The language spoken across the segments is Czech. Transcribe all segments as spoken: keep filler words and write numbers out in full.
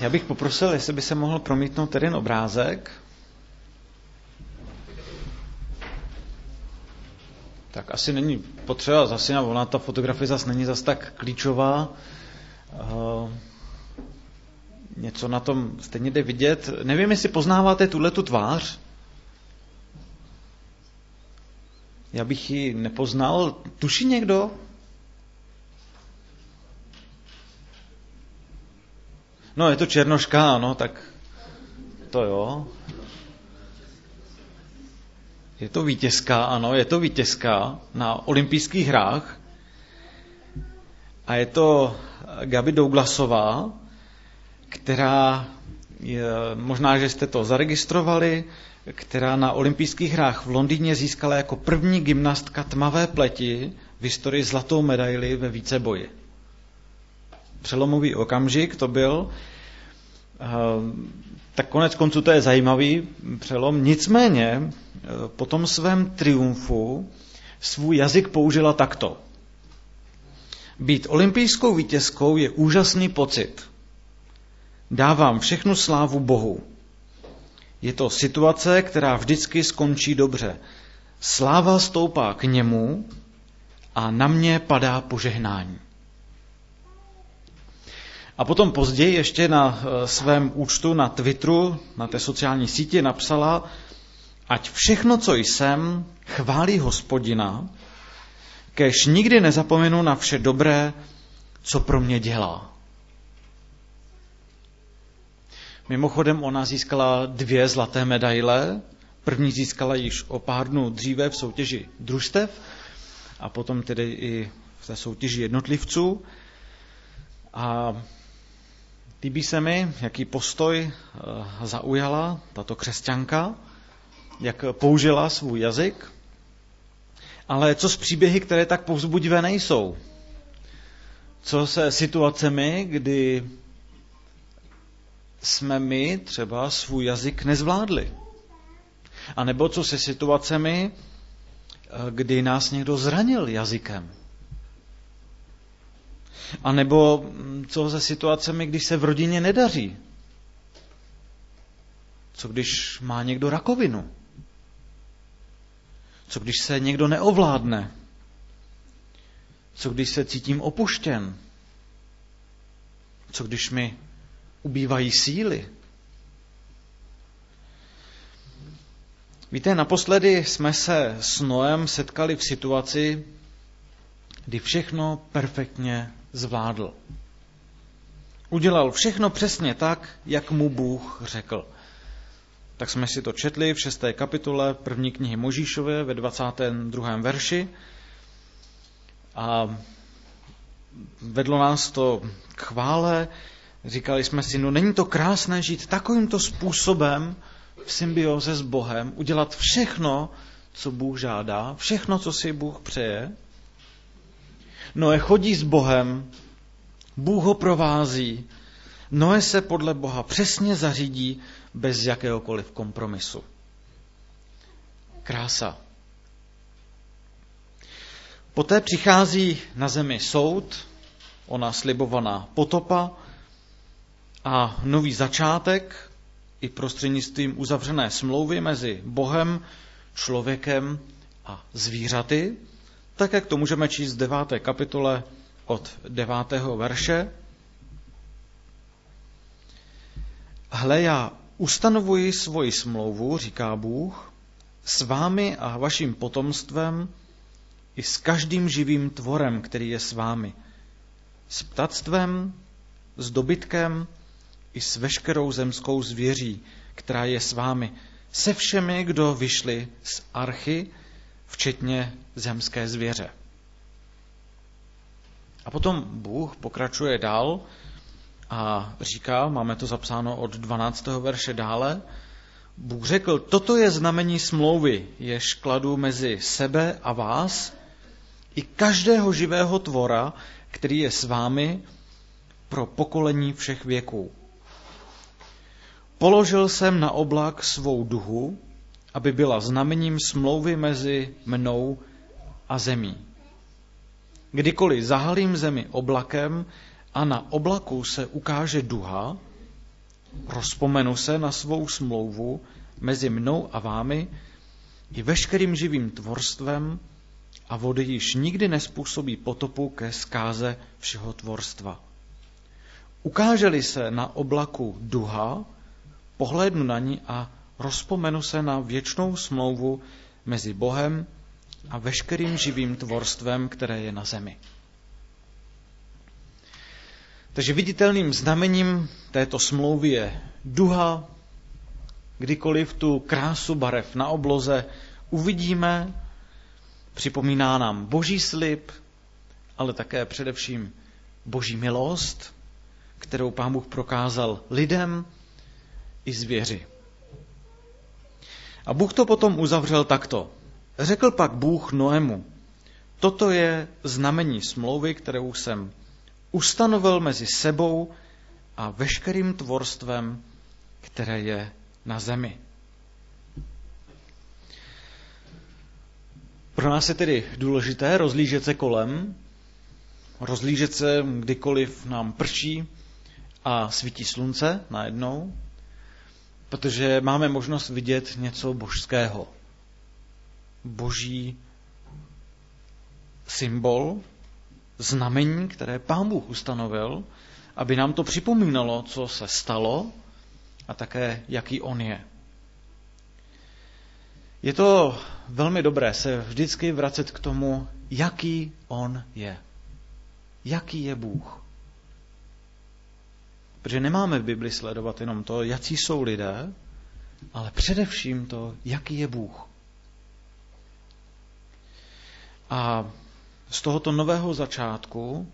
Já bych poprosil, jestli by se mohl promítnout jeden obrázek. Tak asi není potřeba zase, ona ta fotografie zase není zase tak klíčová. Uh, něco na tom stejně jde vidět. Nevím, jestli poznáváte tuhletu tvář. Já bych ji nepoznal. Tuší někdo? No, je to Černoška, ano, tak to jo. Je to vítězka, ano, je to vítězka na olympijských hrách. A je to Gabi Douglasová, která, je, možná, že jste to zaregistrovali, která na olympijských hrách v Londýně získala jako první gymnastka tmavé pleti v historii zlatou medaili ve víceboji. Přelomový okamžik to byl. Tak konec konců to je zajímavý přelom. Nicméně po tom svém triumfu svůj jazyk použila takto. Být olympijskou vítězkou je úžasný pocit. Dávám všechnu slávu Bohu. Je to situace, která vždycky skončí dobře. Sláva stoupá k němu a na mě padá požehnání. A potom později ještě na svém účtu na Twitteru, na té sociální síti napsala, ať všechno, co jsem, chválí Hospodina, kéž nikdy nezapomenu na vše dobré, co pro mě dělá. Mimochodem ona získala dvě zlaté medaile. První získala již o pár dnů dříve v soutěži družstev a potom tedy i v té soutěži jednotlivců. A líbí se mi, jaký postoj zaujala tato křesťanka, jak použila svůj jazyk. Ale co s příběhy, které tak povzbudivé nejsou? Co se situacemi, kdy jsme my třeba svůj jazyk nezvládli? A nebo co se situacemi, kdy nás někdo zranil jazykem? A nebo co se situacemi, když se v rodině nedaří? Co když má někdo rakovinu? Co když se někdo neovládne? Co když se cítím opuštěn? Co když mi ubývají síly? Víte, naposledy jsme se s Noem setkali v situaci, kdy všechno perfektně zvládl. Udělal všechno přesně tak, jak mu Bůh řekl. Tak jsme si to četli v šesté kapitole první knihy Mojžíšové ve dvacátém druhém verši. A vedlo nás to k chvále. Říkali jsme si, no není to krásné žít takovýmto způsobem v symbioze s Bohem, udělat všechno, co Bůh žádá, všechno, co si Bůh přeje. Noé chodí s Bohem, Bůh ho provází, Noé se podle Boha přesně zařídí bez jakéhokoliv kompromisu. Krása. Poté přichází na zemi soud, ona slibovaná potopa a nový začátek i prostřednictvím uzavřené smlouvy mezi Bohem, člověkem a zvířaty, tak jak to můžeme číst v deváté kapitole od devátého verše. Hle, já ustanovuji svoji smlouvu, říká Bůh, s vámi a vaším potomstvem i s každým živým tvorem, který je s vámi. S ptactvem, s dobytkem i s veškerou zemskou zvěří, která je s vámi. Se všemi, kdo vyšli z archy, včetně zemské zvěře. A potom Bůh pokračuje dál a říká, máme to zapsáno od dvanáctého verše dále, Bůh řekl, toto je znamení smlouvy, jež kladu mezi sebe a vás i každého živého tvora, který je s vámi pro pokolení všech věků. Položil jsem na oblak svou duhu, aby byla znamením smlouvy mezi mnou a zemí. Kdykoliv zahalím zemi oblakem a na oblaku se ukáže duha, rozpomenu se na svou smlouvu mezi mnou a vámi i veškerým živým tvorstvem a vody již nikdy nespůsobí potopu ke zkáze všeho tvorstva. Ukáže-li se na oblaku duha, pohlédnu na ní a rozpomenu se na věčnou smlouvu mezi Bohem a veškerým živým tvorstvem, které je na zemi. Takže viditelným znamením této smlouvy je duha. Kdykoliv tu krásu barev na obloze uvidíme, připomíná nám Boží slib, ale také především Boží milost, kterou Pán Bůh prokázal lidem i zvěři. A Bůh to potom uzavřel takto. Řekl pak Bůh Noému, toto je znamení smlouvy, kterou jsem ustanovil mezi sebou a veškerým tvorstvem, které je na zemi. Pro nás je tedy důležité rozlížet se kolem, rozlížet se, kdykoliv nám prší a svítí slunce najednou, protože máme možnost vidět něco božského. Boží symbol, znamení, které Pán Bůh ustanovil, aby nám to připomínalo, co se stalo a také, jaký on je. Je to velmi dobré se vždycky vracet k tomu, jaký on je. Jaký je Bůh. Protože nemáme v Bibli sledovat jenom to, jací jsou lidé, ale především to, jaký je Bůh. A z tohoto nového začátku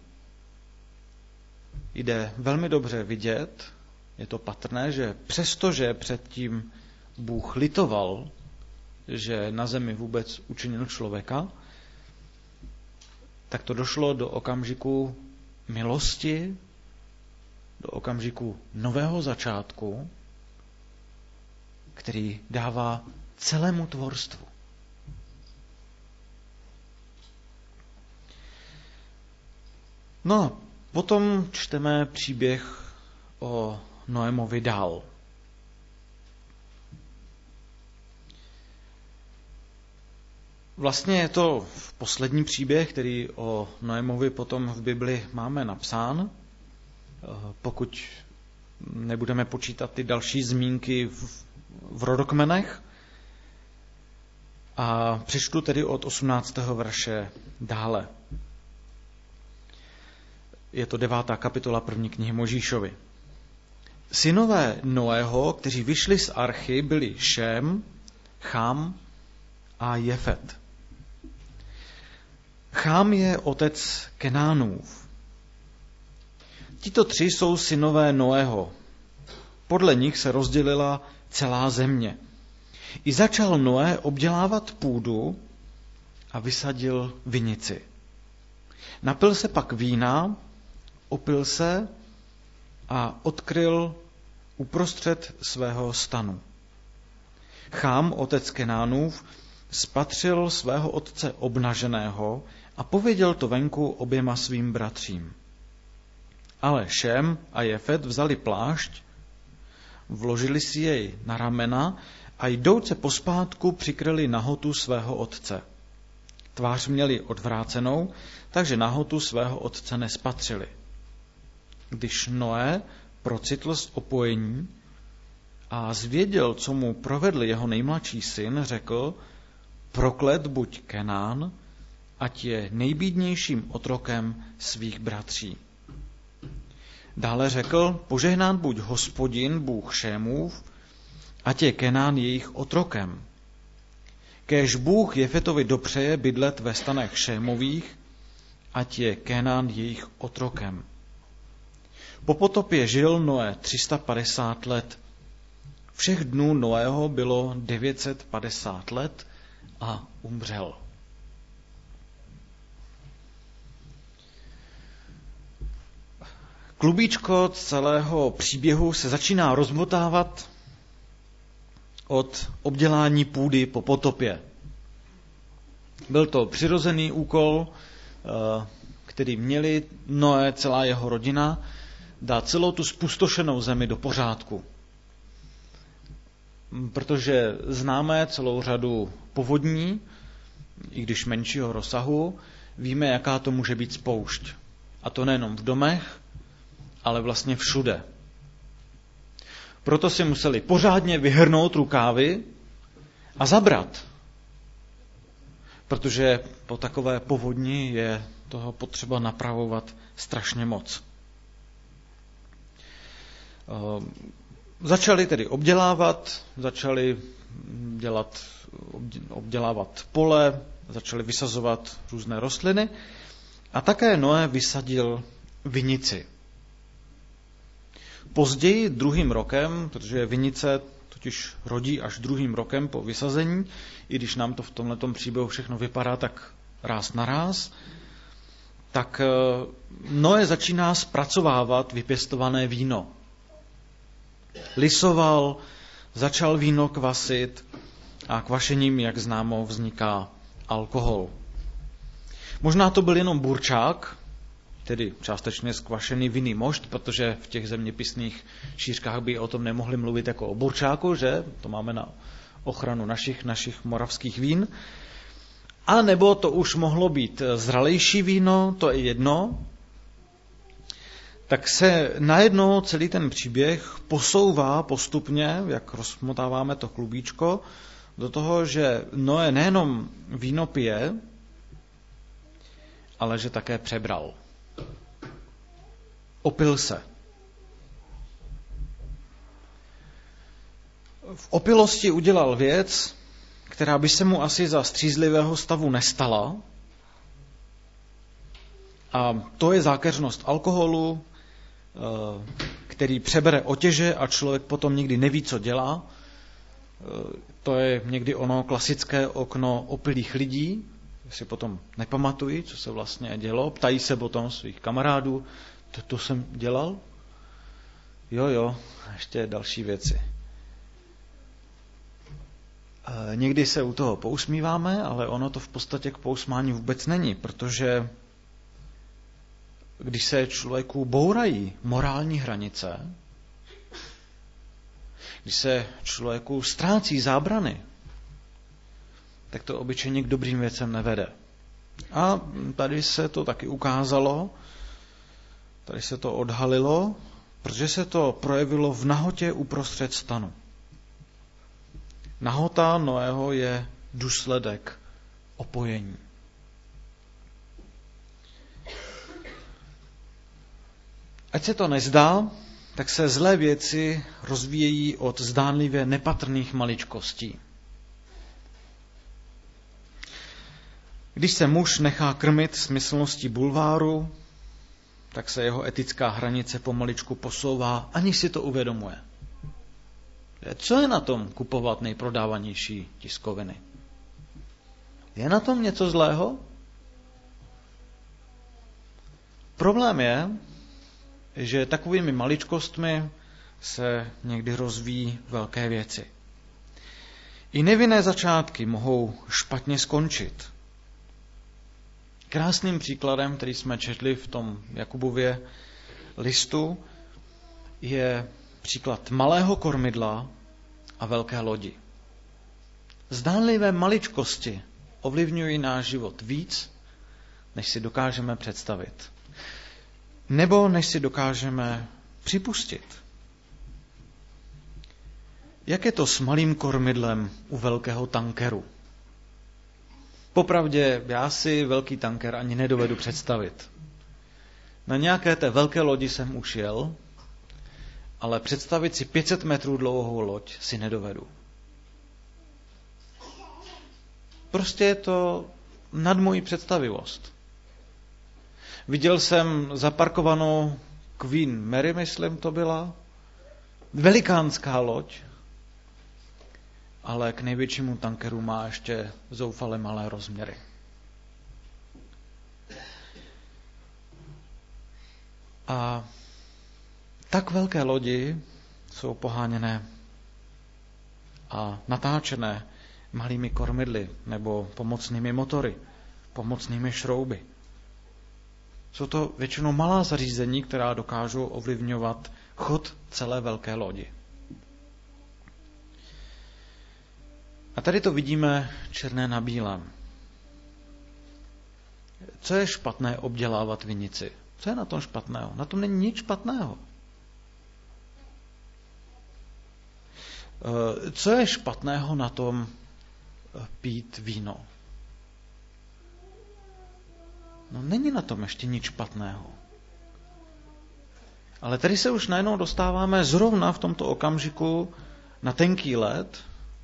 jde velmi dobře vidět, je to patrné, že přestože předtím Bůh litoval, že na zemi vůbec učinil člověka, tak to došlo do okamžiku milosti, do okamžiku nového začátku, který dává celému tvorstvu. No a potom čteme příběh o Noémovi dál. Vlastně je to poslední příběh, který o Noémovi potom v Bibli máme napsán. Pokud nebudeme počítat ty další zmínky v, v rodokmenech. A přečtu tedy od osmnáctého verše dále. Je to devátá kapitola první knihy Mojžíšovi. Synové Noého, kteří vyšli z archy, byli Šém, Chám a Jefet. Chám je otec Kenánův. Tito tři jsou synové Noého. Podle nich se rozdělila celá země. I začal Noé obdělávat půdu a vysadil vinici. Napil se pak vína, opil se a odkryl uprostřed svého stanu. Chám, otec Kenánův, spatřil svého otce obnaženého a pověděl to venku oběma svým bratřím. Ale Šém a Jefet vzali plášť, vložili si jej na ramena a jdouce pospátku přikryli nahotu svého otce. Tvář měli odvrácenou, takže nahotu svého otce nespatřili. Když Noé procitl z opojení a zvěděl, co mu provedl jeho nejmladší syn, řekl, proklet buď Kenán, ať je nejbídnějším otrokem svých bratří. Dále řekl, požehnán buď Hospodin, Bůh Šémův, ať je Kenán jejich otrokem. Kéž Bůh Jefetovi dopřeje bydlet ve stanech Šémových, ať je Kenán jejich otrokem. Po potopě žil Noé tři sta padesát let. Všech dnů Noého bylo devět set padesát let a umřel. Klubíčko celého příběhu se začíná rozmotávat od obdělání půdy po potopě. Byl to přirozený úkol, který měli Noé, celá jeho rodina, dát celou tu spustošenou zemi do pořádku. Protože známe celou řadu povodní, i když menšího rozsahu, víme, jaká to může být spoušť. A to nejenom v domech, ale vlastně všude. Proto si museli pořádně vyhrnout rukávy a zabrat. Protože po takové povodni je toho potřeba napravovat strašně moc. Začali tedy obdělávat, začali dělat, obdělávat pole, začali vysazovat různé rostliny a také Noé vysadil vinici. Později druhým rokem, protože vinice totiž rodí až druhým rokem po vysazení, i když nám to v tomhletom příběhu všechno vypadá tak ráz na ráz, tak Noé začíná zpracovávat vypěstované víno. Lisoval, začal víno kvasit a kvašením, jak známo, vzniká alkohol. Možná to byl jenom burčák, tedy částečně skvašený vinný mošt, protože v těch zeměpisných šířkách by o tom nemohli mluvit jako o burčáku, že? To máme na ochranu našich, našich moravských vín. A nebo to už mohlo být zralejší víno, to je jedno. Tak se najednou celý ten příběh posouvá postupně, jak rozmotáváme to klubíčko, do toho, že Noé nejenom víno pije, ale že také přebral. Opil se. V opilosti udělal věc, která by se mu asi za střízlivého stavu nestala. A to je zákeřnost alkoholu, který přebere otěže a člověk potom nikdy neví, co dělá. To je někdy ono klasické okno opilých lidí, si potom nepamatují, co se vlastně dělo. Ptají se potom svých kamarádů, to, to jsem dělal? Jo, jo, ještě další věci. Někdy se u toho pousmíváme, ale ono to v podstatě k pousmání vůbec není, protože když se člověku bourají morální hranice, když se člověku ztrácí zábrany, tak to obyčejně k dobrým věcem nevede. A tady se to taky ukázalo, tady se to odhalilo, protože se to projevilo v nahotě uprostřed stanu. Nahota Noého je důsledek opojení. Ať se to nezdá, tak se zlé věci rozvíjejí od zdánlivě nepatrných maličkostí. Když se muž nechá krmit smyslností bulváru, tak se jeho etická hranice pomaličku posouvá, aniž si to uvědomuje. Co je na tom kupovat nejprodávanější tiskoviny? Je na tom něco zlého? Problém je, že takovými maličkostmi se někdy rozvíjí velké věci. I nevinné začátky mohou špatně skončit. Krásným příkladem, který jsme četli v tom Jakubově listu, je příklad malého kormidla a velké lodi. Zdánlivé maličkosti ovlivňují náš život víc, než si dokážeme představit. Nebo než si dokážeme připustit. Jak je to s malým kormidlem u velkého tankeru? Popravdě, já si velký tanker ani nedovedu představit. Na nějaké té velké lodi jsem už jel, ale představit si pět set metrů dlouhou loď si nedovedu. Prostě je to nad mojí představivost. Viděl jsem zaparkovanou Queen Mary, myslím to byla, velikánská loď, ale k největšímu tankeru má ještě zoufale malé rozměry. A tak velké lodi jsou poháněné a natáčené malými kormidly nebo pomocnými motory, pomocnými šrouby. Jsou to většinou malá zařízení, která dokážou ovlivňovat chod celé velké lodi. A tady to vidíme černé na bílém. Co je špatné obdělávat vinici? Co je na tom špatného? Na tom není nic špatného. Co je špatného na tom pít víno? No není na tom ještě nic špatného. Ale tady se už najednou dostáváme zrovna v tomto okamžiku na tenký led,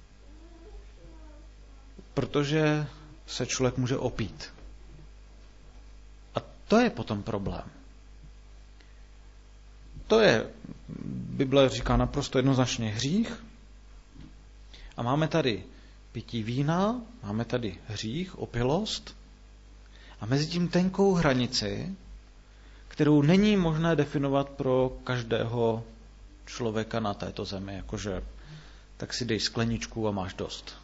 protože se člověk může opít. A to je potom problém. To je, Bible říká naprosto jednoznačně, hřích. A máme tady pití vína, máme tady hřích, opilost. A mezi tím tenkou hranici, kterou není možné definovat pro každého člověka na této zemi, jakože tak si dej skleničku a máš dost.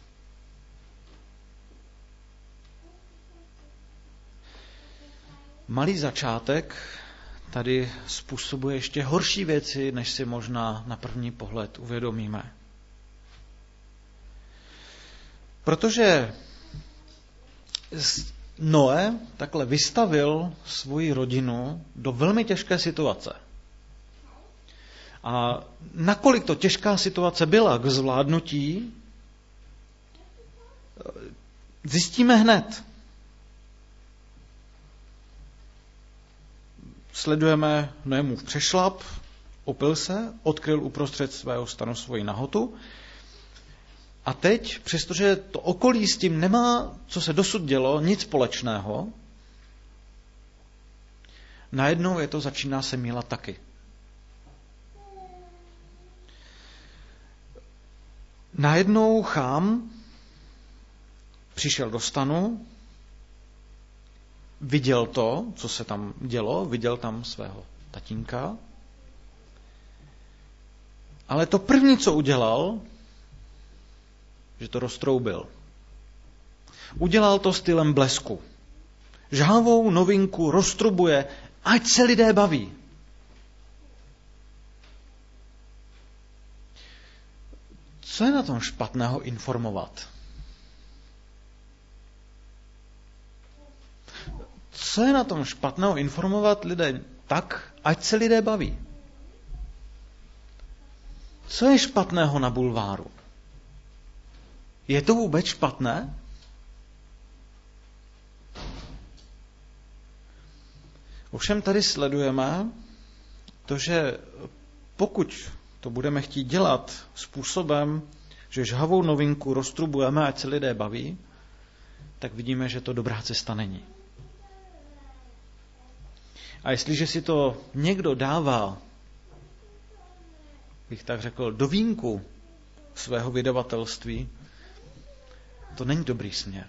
Malý začátek tady způsobuje ještě horší věci, než si možná na první pohled uvědomíme. Protože Noé takhle vystavil svoji rodinu do velmi těžké situace. A nakolik to těžká situace byla k zvládnutí, zjistíme hned. Sledujeme Noémův přešlap, opil se, odkryl uprostřed svého stanu svoji nahotu. A teď, přestože to okolí s tím nemá, co se dosud dělo, nic společného, najednou je to začíná se mílat taky. Najednou Chám přišel do stanu, viděl to, co se tam dělo, viděl tam svého tatínka, ale to první, co udělal, že to roztroubil. Udělal to stylem blesku. Žhavou novinku roztrubuje, ať se lidé baví. Co je na tom špatného informovat? Co je na tom špatného informovat lidé tak, ať se lidé baví? Co je špatného na bulváru? Je to vůbec špatné? Ovšem tady sledujeme to, že pokud to budeme chtít dělat způsobem, že žhavou novinku roztrubujeme, ať se lidé baví, tak vidíme, že to dobrá cesta není. A jestliže si to někdo dává, bych tak řekl, do vínku svého vydavatelství, to není dobrý směr.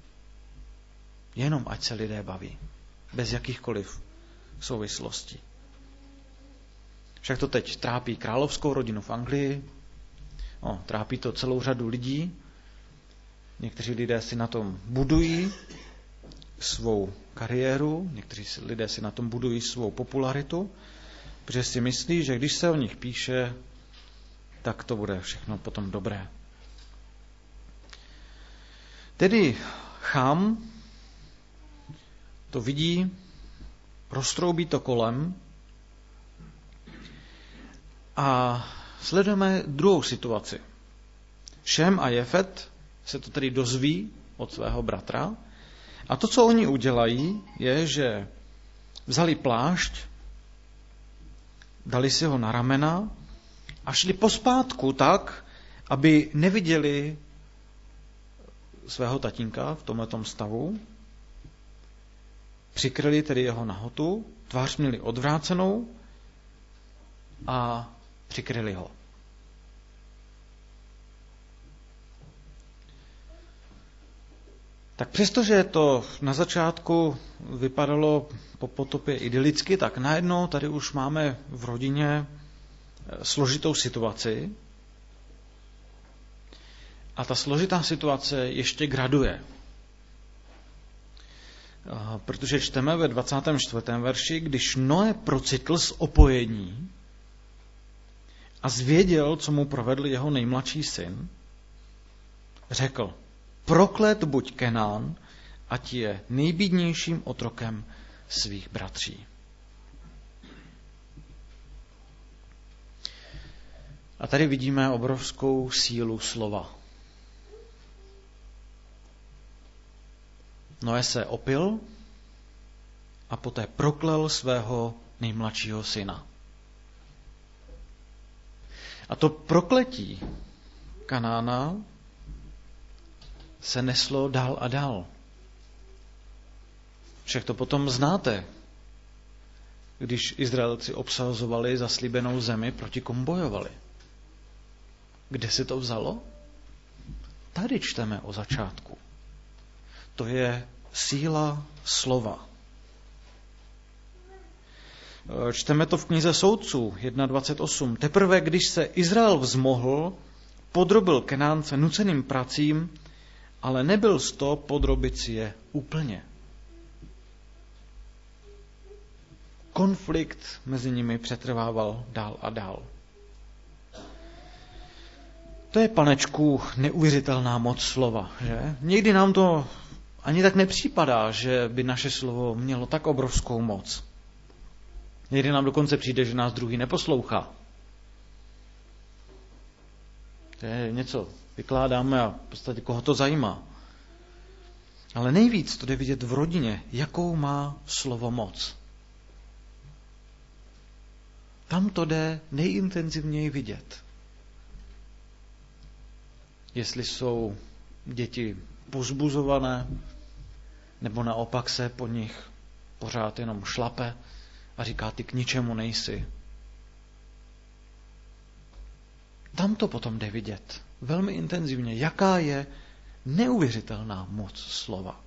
Jenom ať se lidé baví. Bez jakýchkoliv souvislostí. Však to teď trápí královskou rodinu v Anglii, no, trápí to celou řadu lidí. Někteří lidé si na tom budují svou kariéru, někteří lidé si na tom budují svou popularitu, protože si myslí, že když se o nich píše, tak to bude všechno potom dobré. Tedy Chám to vidí, roztroubí to kolem a sledujeme druhou situaci. Šem a Jefet se to tedy dozví od svého bratra a to, co oni udělají, je, že vzali plášť, dali si ho na ramena a šli pospátku tak, aby neviděli svého tatínka v tomhletom stavu. Přikryli tedy jeho nahotu, tvář měli odvrácenou a přikryli ho. Tak přestože to na začátku vypadalo po potopě idylicky, tak najednou tady už máme v rodině složitou situaci. A ta složitá situace ještě graduje. Protože čteme ve dvacátém čtvrtém verši, když Noé procitl z opojení a zvěděl, co mu provedl jeho nejmladší syn, řekl, proklet buď Kenán, ať je nejbídnějším otrokem svých bratří. A tady vidíme obrovskou sílu slova. Noé se opil a poté proklel svého nejmladšího syna. A to prokletí Kanána se neslo dál a dál. Však to potom znáte, když Izraelci obsazovali zaslíbenou zemi, proti komu bojovali. Kde se to vzalo? Tady čteme o začátku. To je síla slova. Čteme to v knize Soudců dvacet jedna osm. Teprve když se Izrael vzmohl, podrobil Kenánce nuceným pracím, ale nebyl z to podrobit si je úplně. Konflikt mezi nimi přetrvával dál a dál. To je, panečku, neuvěřitelná moc slova, že? Někdy nám to ani tak nepřipadá, že by naše slovo mělo tak obrovskou moc. Někdy nám dokonce přijde, že nás druhý neposlouchá. To je něco, vykládáme a v podstatě koho to zajímá. Ale nejvíc to jde vidět v rodině, jakou má slovo moc. Tam to jde nejintenzivněji vidět. Jestli jsou děti povzbuzované, nebo naopak se po nich pořád jenom šlape a říká, ty k ničemu nejsi. Tam to potom jde vidět velmi intenzivně, jaká je neuvěřitelná moc slova.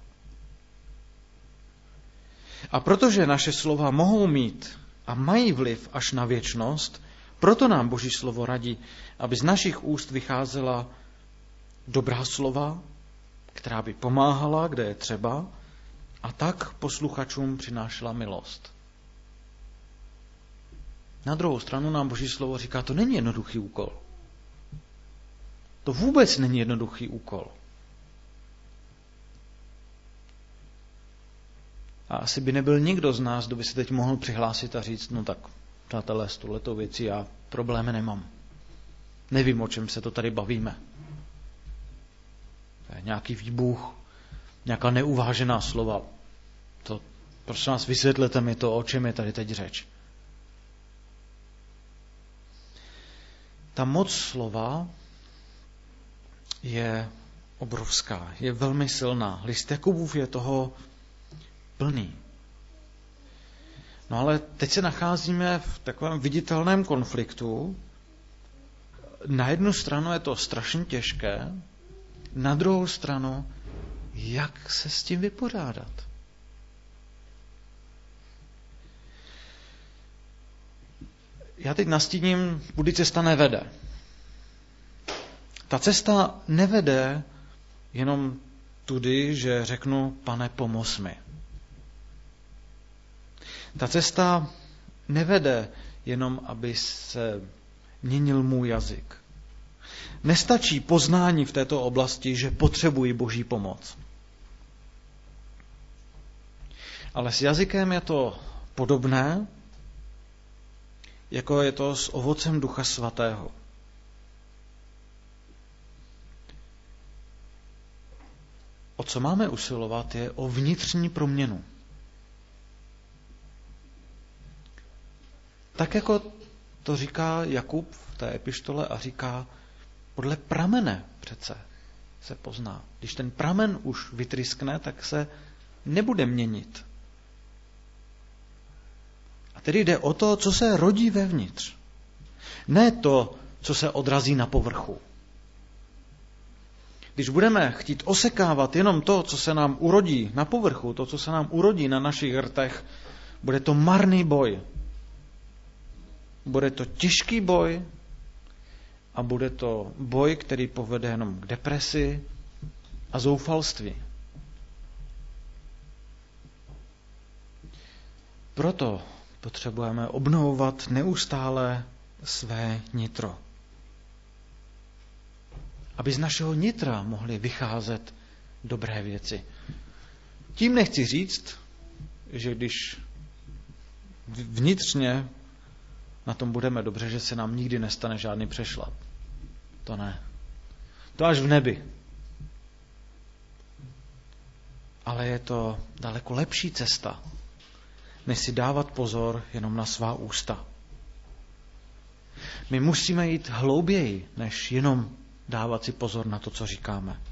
A protože naše slova mohou mít a mají vliv až na věčnost, proto nám Boží slovo radí, aby z našich úst vycházela dobrá slova, která by pomáhala, kde je třeba, a tak posluchačům přinášela milost. Na druhou stranu nám Boží slovo říká, to není jednoduchý úkol. To vůbec není jednoduchý úkol. A asi by nebyl nikdo z nás, kdo by se teď mohl přihlásit a říct, no tak, přátelé, s touhletou věcí já problémy nemám. Nevím, o čem se to tady bavíme. To je nějaký výbuch, nějaká neuvážená slova. To, prosím vás, vysvětlete mi to, o čem je tady teď řeč. Ta moc slova je obrovská, je velmi silná. List Jakubův je toho plný. No ale teď se nacházíme v takovém viditelném konfliktu. Na jednu stranu je to strašně těžké, na druhou stranu, jak se s tím vypořádat. Já teď nastíním, kudy cesta nevede. Ta cesta nevede jenom tudy, že řeknu, Pane, pomoz mi. Ta cesta nevede jenom, aby se měnil můj jazyk. Nestačí poznání v této oblasti, že potřebuji Boží pomoc. Ale s jazykem je to podobné, jako je to s ovocem Ducha Svatého. O co máme usilovat, je o vnitřní proměnu. Tak jako to říká Jakub v té epištole a říká, podle pramene přece se pozná. Když ten pramen už vytryskne, tak se nebude měnit. A tedy jde o to, co se rodí vevnitř. Ne to, co se odrazí na povrchu. Když budeme chtít osekávat jenom to, co se nám urodí na povrchu, to, co se nám urodí na našich rtech, bude to marný boj. Bude to těžký boj a bude to boj, který povede jenom k depresi a zoufalství. Proto potřebujeme obnovovat neustále své nitro. Aby z našeho nitra mohly vycházet dobré věci. Tím nechci říct, že když vnitřně na tom budeme dobře, že se nám nikdy nestane žádný přešlap. To ne. To až v nebi. Ale je to daleko lepší cesta, než si dávat pozor jenom na svá ústa. My musíme jít hlouběji, než jenom dávat si pozor na to, co říkáme.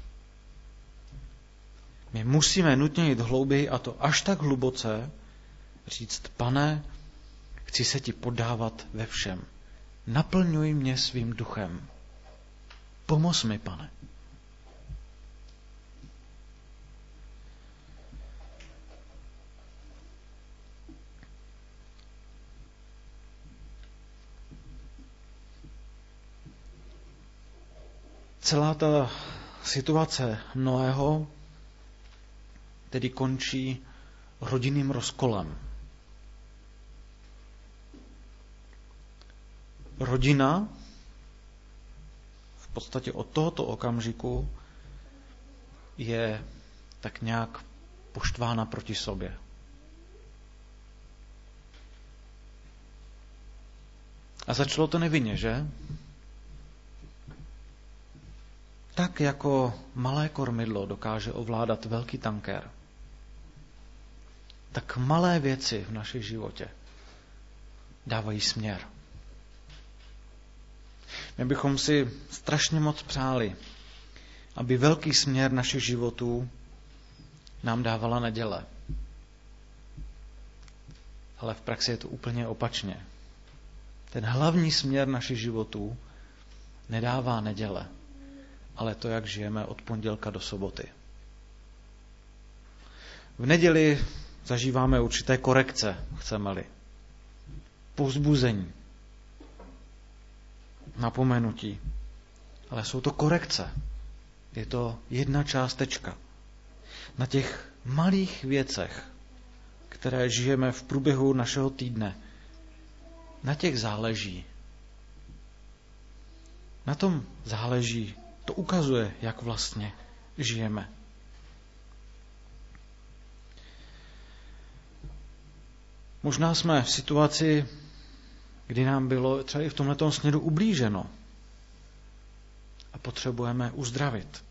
My musíme nutně jít hlouběji, a to až tak hluboce, říct: Pane, chci se ti podávat ve všem. Naplňuj mě svým duchem. Pomoz mi, Pane. Celá ta situace Noého tedy končí rodinným rozkolem. Rodina v podstatě od tohoto okamžiku je tak nějak poštvána proti sobě. A začalo to nevinně, že? Tak jako malé kormidlo dokáže ovládat velký tankér, tak malé věci v našem životě dávají směr. My bychom si strašně moc přáli, aby velký směr našich životů nám dávala neděle. Ale v praxi je to úplně opačně. Ten hlavní směr našich životů nedává neděle, ale to, jak žijeme od pondělka do soboty. V neděli zažíváme určité korekce, chceme-li. Povzbuzení. Napomenutí. Ale jsou to korekce. Je to jedna částečka. Na těch malých věcech, které žijeme v průběhu našeho týdne, na těch záleží. Na tom záleží. To ukazuje, jak vlastně žijeme. Možná jsme v situaci, kdy nám bylo třeba i v tomhletom směru ublíženo a potřebujeme uzdravit.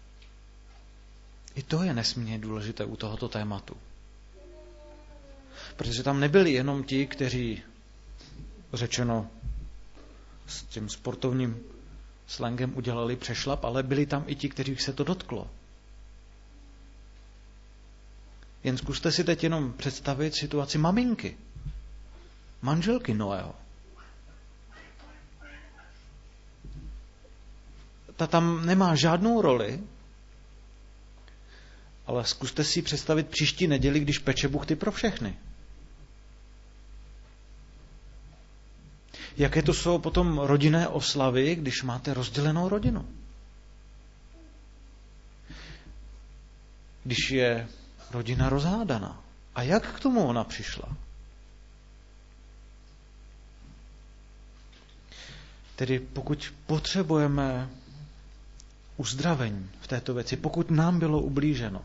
I to je nesmírně důležité u tohoto tématu. Protože tam nebyli jenom ti, kteří, řečeno s tím sportovním slangem, udělali přešlap, ale byli tam i ti, kterých se to dotklo. Jen zkuste si teď jenom představit situaci maminky, manželky Noého. Ta tam nemá žádnou roli, ale zkuste si představit příští neděli, když peče buchty pro všechny. Jaké to jsou potom rodinné oslavy, když máte rozdělenou rodinu? Když je rodina rozhádaná. A jak k tomu ona přišla? Tedy pokud potřebujeme uzdravení v této věci, pokud nám bylo ublíženo,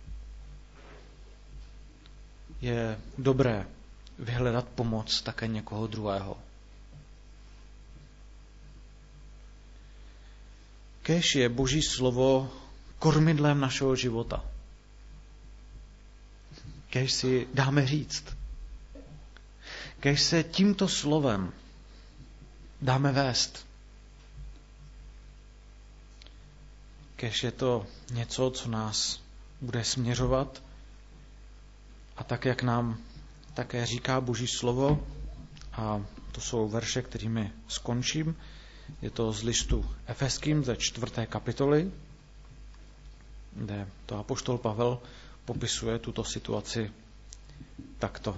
je dobré vyhledat pomoc také někoho druhého. Kéž je Boží slovo kormidlem našeho života. Kéž si dáme říct. Kéž se tímto slovem dáme vést. Kéž je to něco, co nás bude směřovat, a tak, jak nám také říká Boží slovo, a to jsou verše, kterými skončím, je to z listu Efeským ze čtvrté kapitoly, kde to apoštol Pavel popisuje tuto situaci takto.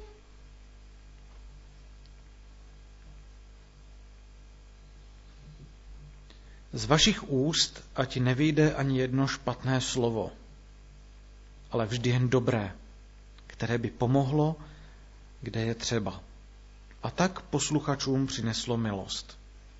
Z vašich úst ať nevyjde ani jedno špatné slovo, ale vždy jen dobré, které by pomohlo kde je třeba. A tak posluchačům přineslo milost.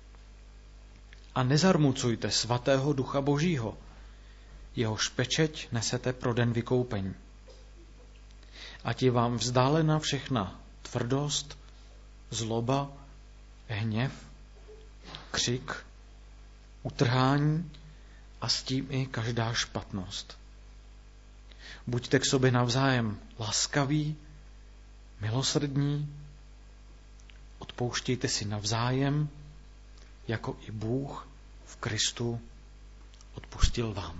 A nezarmucujte svatého Ducha Božího, jehož pečeť nesete pro den vykoupení. Ať je vám vzdálena všechna tvrdost, zloba, hněv, křik, utrhání a s tím i každá špatnost. Buďte k sobě navzájem laskaví, milosrdní, odpouštějte si navzájem, jako i Bůh v Kristu odpustil vám.